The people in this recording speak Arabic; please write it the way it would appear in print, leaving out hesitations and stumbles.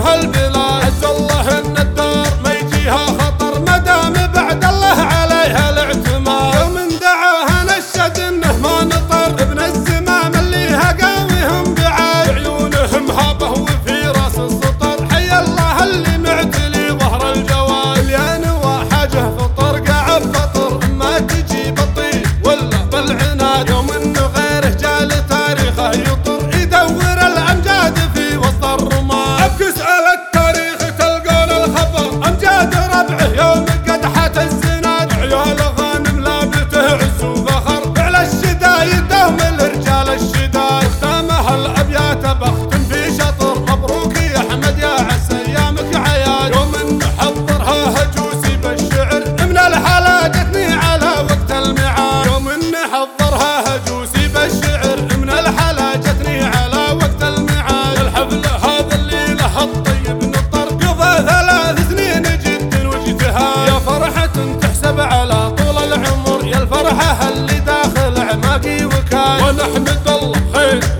هالبلاد. عز الله ان الدار ما يجيها خطر مدام بعد الله عليها الاعتماد. يوم دعاها نشد انه ما نطر ابن الزمام اللي هقاويهم بعاد. عيونهم هابه وفي راس السطر حي الله اللي معتلي ظهر الجواد. مليان وحاجه فطر قاعد فطر اما تجي بالطيب ولا بالعناد. يوم انه غيره جال تاريخه يطر يدور الامجاد في وسط الرماد. ابكس على التاريخ تلقون الخبر امجاد ربعه يوم قدحت الزناد. عيال غانم لابته عز وفخر على الشدايد دوم الرجال الشداد. ختامها الابيات بخت في شطر مبروك يا احمد يا عسى ايامك عياد. يوم انه حضرها هجوسي بالشعر من الحلا جتني على وقت الميعاد. يوم انه حضرها هجوسي بالشعر من الحلا جتني على وقت الميعاد. الحفل هذا اللي له الطيب نطر قضى 3 سنين جد واجتهاد. يا فرحة تحسب على طول العمر يا الفرحة اللي داخل اعماقي وكاد. ونحمد الله خير